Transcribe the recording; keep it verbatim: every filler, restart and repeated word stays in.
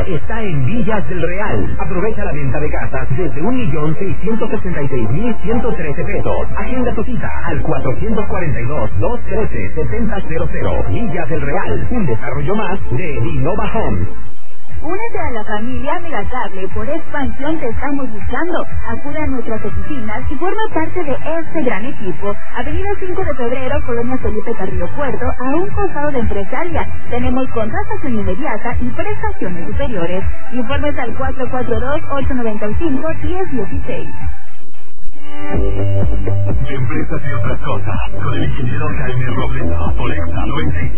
está en Villas del Real. Aprovecha la venta de casas desde un millón seiscientos sesenta y seis mil ciento trece pesos. Agenda tu cita al cuatrocientos cuarenta y dos, doscientos trece, setenta cero cero. Villas del Real, un desarrollo más de Innova Homes. Únete a la familia Megacable. Por expansión te estamos buscando. Acude a nuestras oficinas y forma parte de este gran equipo. Avenida cinco de febrero, Colonia Felipe Carrillo Puerto, a un costado de Empresaria. Tenemos contratación inmediata y prestaciones superiores. Informes al cuatro cuatro dos, ocho nueve cinco, uno cero uno seis. De empresas y otras cosas, con el ingeniero Jaime Robledo, por Exa noventa y cinco.